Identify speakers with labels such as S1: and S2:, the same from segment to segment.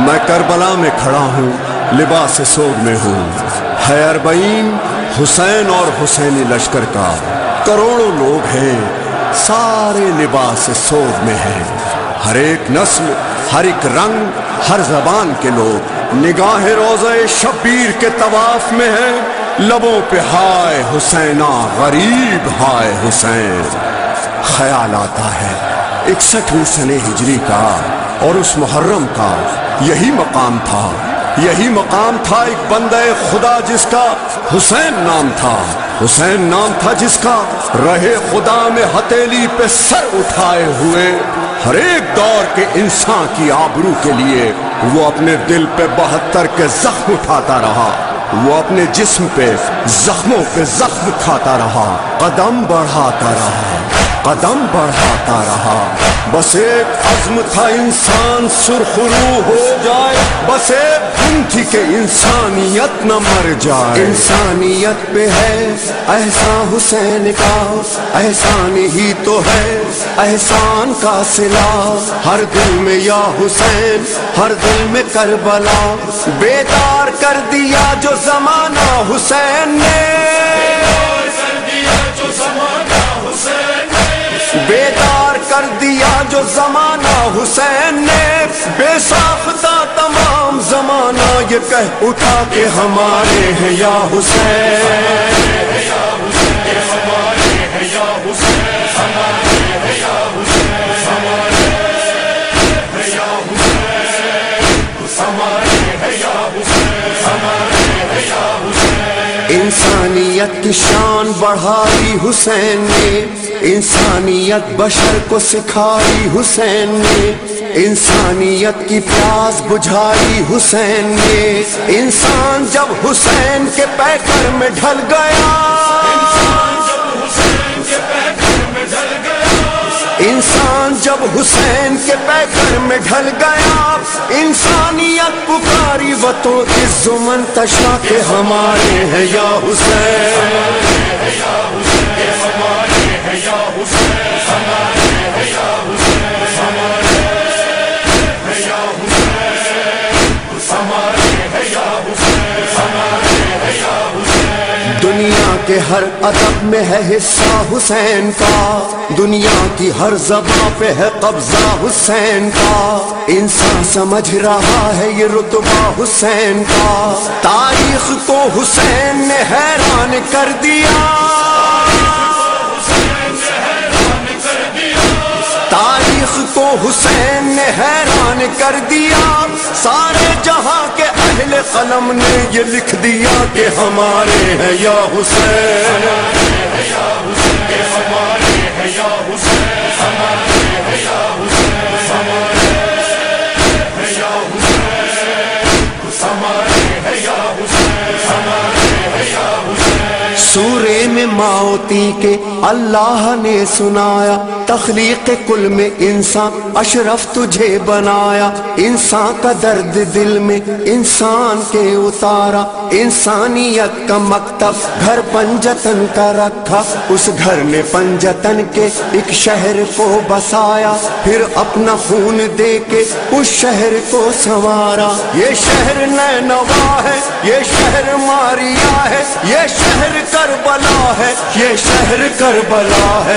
S1: میں کربلا میں کھڑا ہوں، لباس سوگ میں ہوں، ہے اربعین حسین اور حسینی لشکر کا، کروڑوں لوگ ہیں سارے لباس سوگ میں ہیں، ہر ایک نسل، ہر ایک رنگ، ہر زبان کے لوگ نگاہ روضہ شبیر کے طواف میں ہیں، لبوں پہ ہائے حسینہ غریب ہائے حسین۔ خیال آتا ہے 61ویں سنہ ہجری کا اور اس محرم کا یہی مقام تھا، یہی مقام تھا ایک بندہ خدا جس کا حسین نام تھا، حسین نام تھا جس کا رہے خدا میں ہتھیلی پہ سر اٹھائے ہوئے ہر ایک دور کے انسان کی آبرو کے لیے وہ اپنے دل پہ 72 کے زخم اٹھاتا رہا، وہ اپنے جسم پہ زخموں پہ زخم کھاتا رہا، قدم بڑھاتا رہا، قدم بڑھاتا رہا، بس ایک عزم تھا انسان سرخرو ہو جائے، بس ایک دن تھی کہ انسانیت نہ مر جائے۔ انسانیت پہ ہے احسان حسین کا، احسان ہی تو ہے احسان کا صلہ، ہر دل میں یا حسین، ہر دل میں کربلا، بیدار کر دیا جو زمانہ حسین نے، بیدار کر دیا جو زمانہ حسین نے، بے ساختہ تمام زمانہ یہ کہہ اٹھا کہ ہمارے ہیں یا حسین، انسانیت کی شان بڑھائی حسین نے، انسانیت بشر کو سکھائی حسین نے، انسانیت کی پیاس بجھائی حسین نے، انسان جب حسین کے پیکر میں ڈھل گیا، انسان جب حسین کے پیکر میں ڈھل گیا، انسانیت پکاری وہ تو عز و منتشا کہ ہمارے ہیں یا حسین، دنیا کے ہر ادب میں ہے حصہ حسین کا، دنیا کی ہر زبان پہ ہے قبضہ حسین کا، انسان سمجھ رہا ہے یہ رتبہ حسین کا، تاریخ کو حسین نے حیران کر دیا، تاریخ کو حسین نے حیران کر دیا، سارے جہاں کے اہل قلم نے یہ لکھ دیا کہ ہمارے ہیں یا حسین، سورے میں موتی کے اللہ نے سنایا، تخلیق کل میں انسان اشرف تجھے بنایا، انسان کا درد دل میں انسان کے اتارا، انسانیت کا مکتب گھر پنجتن کا رکھا، اس گھر میں پنجتن کے ایک شہر کو بسایا، پھر اپنا خون دے کے اس شہر کو سنوارا، یہ شہر نینوا ہے، یہ شہر ماریا ہے، یہ شہر کربلا ہے، یہ شہر کربلا ہے،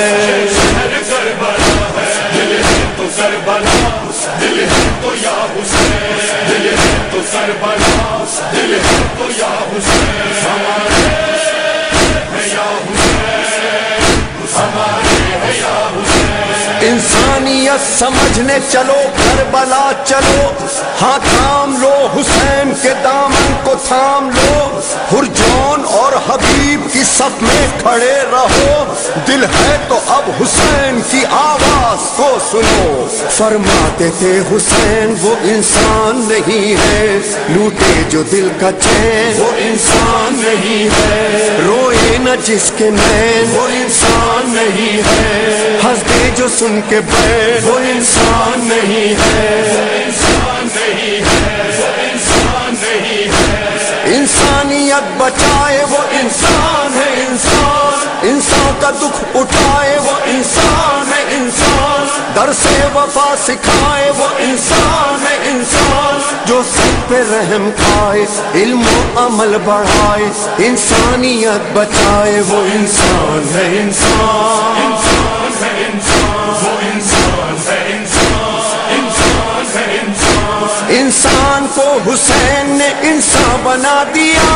S1: دل ہے تو کربلا، دل ہے تو یا حسین، دل ہے تو کربلا، دل ہے تو یا حسین، ہمارے ہے یا حسین، ہمارے ہے یا حسین، انسانیت سمجھنے چلو کربلا چلو، ہاں تھام لو حسین کے دامن کو تھام لو، ہرجون اور حبیب کی صف میں کھڑے رہو، دل ہے تو اب حسین کی آواز کو سنو، فرماتے تھے حسین وہ انسان نہیں ہے، لوٹے جو دل کا چین وہ انسان نہیں ہے، روئے نہ جس کے نین وہ انسان نہیں ہے، ہنس دے جو سن کے بین وہ انسان نہیں ہے، انسان نہیں ہے، وہ انسان نہیں ہے، انسانیت بچائے وہ انسان ہے، انسان انسان کا دکھ اٹھائے وہ انسان ہے انسان، در سے وفا سکھائے وہ انسان ہے انسان، جو سب پہ رحم کھائے علم و عمل بڑھائے انسانیت بچائے وہ انسان ہے انسان، انسان ہے انسان، وہ انسان ہے انسان، انسان ہے انسان۔ انسان کو حسین نے انسان بنا دیا،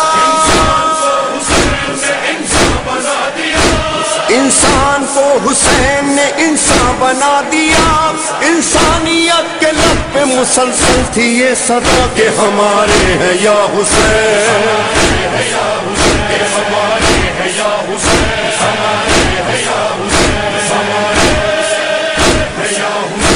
S1: انسان کو حسین نے انسان بنا دیا، انسانیت کے لب پہ مسلسل تھی یہ صدا کہ ہمارے ہیں یا حسین، ہمارے ہیں یا حسین، ہمارے ہیں یا حسین، ہمارے ہیں یا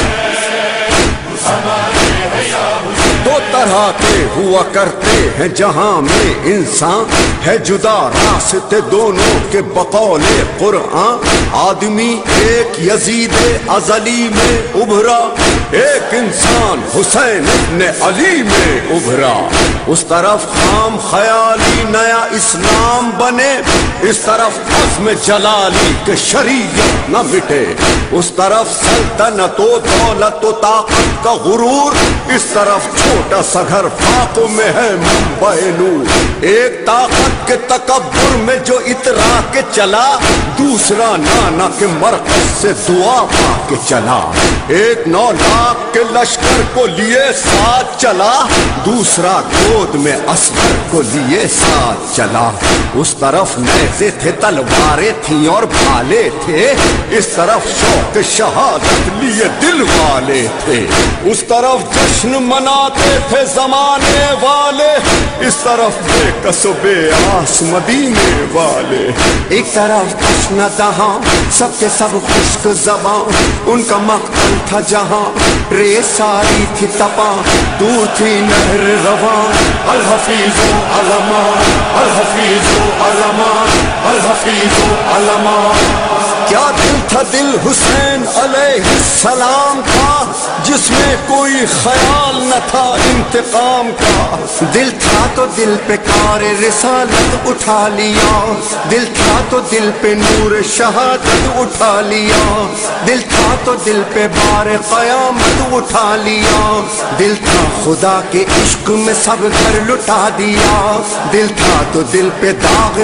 S1: حسین، ہمارے ہیں یا حسین۔ دو طرح کے ہوا کرتے ہیں جہاں میں انسان ہے جدا راستے دونوں کے بقول قرآن، آدمی ایک یزید ازلی میں ابھرا، ایک انسان حسین ابن علی میں ابھرا، اس طرف خام خیالی نیا اسلام بنے، اس طرف عزم جلالی کے شریعت نہ مٹے، اس طرف سلطنت و دولت و طاقت کا غرور، اس طرف چھوٹا سا گھر فاقوں میں ہے منبع نور، ایک طاقت کے تکبر میں جو اترا کے چلا، دوسرا نانا کے مرکز سے دعا پا کے چلا، ایک 9 لاکھ کے لشکر کو لیے ساتھ چلا، دوسرا گود میں اصغر کو لیے ساتھ چلا، اس طرف نیزے تھے تلواریں تھیں اور بھالے تھے، اس طرف شوق شہادت لیے دل والے تھے، اس طرف جشن مناتے تھے زمانے والے، اس طرف بے کس و بے آس مدینے والے، ایک طرف تشنہ دہاں سب کے سب خشک زباں، ان کا مقتل تھا جہاں ریت ساری تھی تپاں، دور تھی نہر رواں، الحفیظ و علمان، الحفیظ و علمان، الحفیظ و علمان۔ کیا دل تھا دل حسین علیہ السلام کا جس میں کوئی خیال نہ تھا انتقام کا، دل تھا تو دل پہ کار رسالت اٹھا لیا، دل تھا تو دل پہ نور شہادت اٹھا لیا، دل تھا تو دل پہ بار قیامت اٹھا لیا، دل تھا خدا کے عشق میں سب گھر لٹا دیا، دل تھا تو دل پہ داغ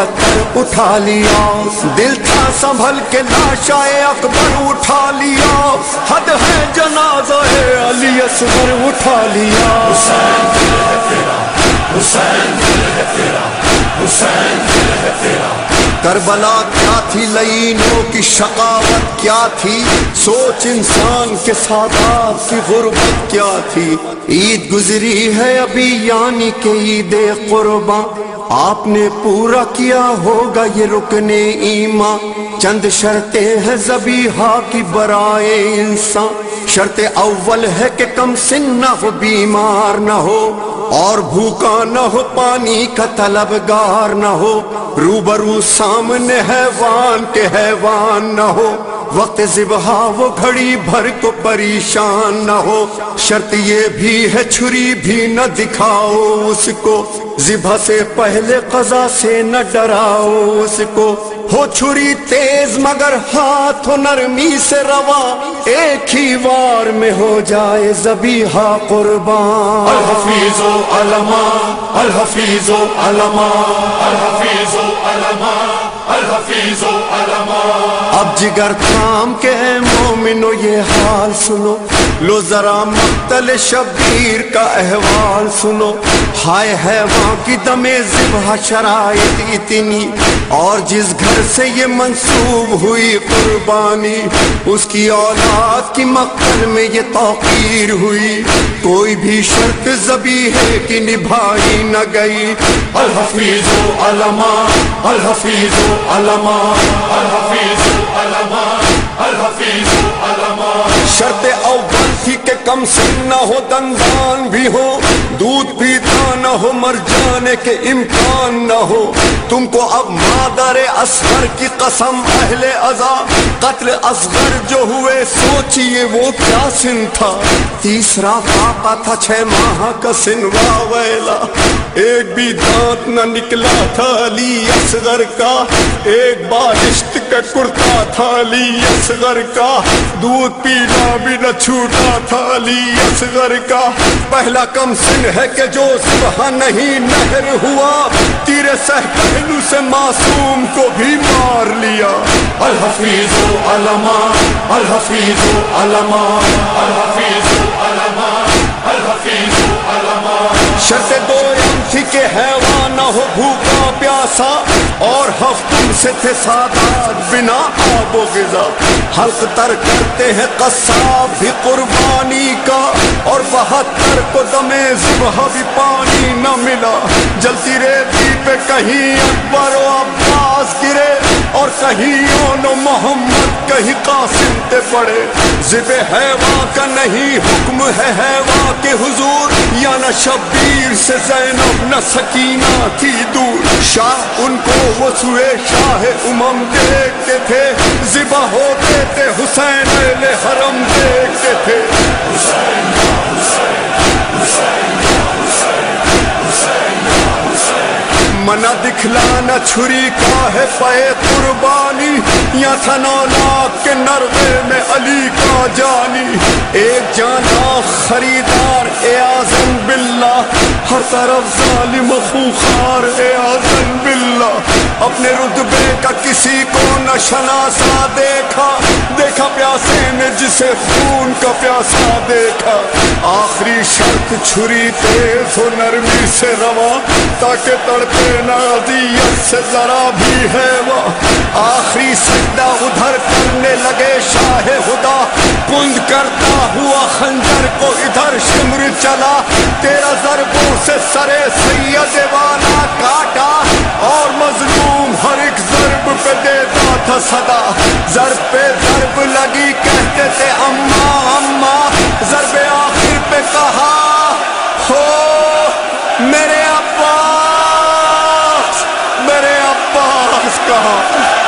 S1: 72 اٹھا لیا، دل تھا سنبھل کے لاشائے اکبر اٹھا لیا، حد ہے جنازہ علی اصغر اٹھا لیا، حسین دل ہے تیرا، حسین دل ہے تیرا، حسین دل ہے تیرا۔ کربلا کیا تھی لعینوں کی شقاوت کیا تھی، سوچ انسان کے سادات کی غربت کیا تھی، عید گزری ہے ابھی یعنی کہ عید قرباں، آپ نے پورا کیا ہوگا یہ رکن ایمان، چند شرطیں ہیں ذبیحہ کی برائے انسان، شرط اول ہے کہ کم سن نہ ہو، بیمار نہ ہو اور بھوکا نہ ہو، پانی کا طلبگار نہ ہو، روبرو سامنے حیوان کے حیوان نہ ہو، وقت ذبح وہ گھڑی بھر کو پریشان نہ ہو، شرط یہ بھی ہے چھری بھی نہ دکھاؤ اس کو، ذبح سے پہلے قضا سے نہ ڈراؤ اس کو، ہو چھری تیز مگر ہاتھ ہو نرمی سے رواں، ایک ہی وار میں ہو جائے ذبیحہ قربان، الحفیظ و علمان، الحفیظ و علمان، الحفیظ و علمان، الحفیظ و علمان۔ اب جگر تھام کے مومنو یہ حال سنو، لو ذرا مقتل شبیر کا احوال سنو، ہائے حیوان کی دم ذبح شرائط اتنی، اور جس گھر سے یہ منسوب ہوئی قربانی، اس کی اولاد کی مقتل میں یہ توقیر ہوئی، کوئی بھی شرط ذبیحے کی نبھائی نہ گئی، الحفیظ و علمان، الحفیظ و علمان، الحفیظ و علمان، الحفیظ و علمان۔ شرط اول تھی کہ کم سن نہ ہو، دندان بھی ہو، دودھ پیتا نہ ہو، مر جانے کے امکان نہ ہو، تم کو اب مادر اصغر کی قسم اہل عزا، قتل اصغر جو ہوئے سوچئے وہ کیا سن تھا، تیسرا پاپا تھا 6 ماہ کا سن، واہ ویلا ایک بھی دانت نہ نکلا تھا علی اصغر کا، ایک بالشت کا کرتا تھا علی اصغر کا، دودھ پینا بھی نہ چھوٹا تھا علی اصغر کا، پہلا کم سن ہے کہ جو صبح نہیں نہر ہوا، تیرے سہ پہلو سے معصوم کو بھی مار لیا۔
S2: الحفیظ علما، الحفیظ علما، الحفیظ علما، الحفیظ علما۔
S1: شرط دویم تھی کہ حیوان نہ ہو بھوکا پیاسا، اور ہفتم سے تھے سادات بنا آب و غذا، حلق تر کرتے ہیں قصاب بھی قربانی کا، اور 72 کو دم ذبح بھی پانی نہ ملا، جلتی ریتی پہ کہیں اکبر و عباس گرے، اور کہیں اون و محمد کہیں قاسم تے پڑے، ذبح حیوان کا نہیں حکم ہے حیوان کے حضور، یا نہ شبیر سے زینب نہ سکینہ تھی دور، شاہ ان کو وہ سوئے شاہ امم دیکھتے تھے، ذبح ہوتے تھے حسین اہل حرم دیکھتے تھے۔
S2: حسین یا حسین، حسین یا حسین، حسین یا حسین۔
S1: منع دکھلانا چھری کا ہے پے قربانی، یا تھا 9 لاکھ کے نرغے میں علی کا جانی، ایک جانا خریدار اعاذن باللہ، ہر طرف ظالم خوخار اعاذن باللہ، اپنے رتبے کا کسی کو نہ شناسا دیکھا، دیکھا پیاسے نے جسے خون کا پیاسا دیکھا، آخری شرط چھری تیز ہو نرمی سے رواں، تاکہ تڑپے نہ اذیت سے ذرا بھی ہے وہ، آخری سجدہ ادھر کرنے لگے شاہ خدا، کند کرتا ہوا خنجر کو ادھر شمر چلا، 13 ضربوں سے سرے سید والا کاٹا، اور مظلوم ہر ایک ضرب پہ دیتا تھا صدا، ضرب پہ ضرب لگی کہتے تھے اماں اماں، ضرب آخر پہ کہا ہو میرے عباس، میرے عباس کہا۔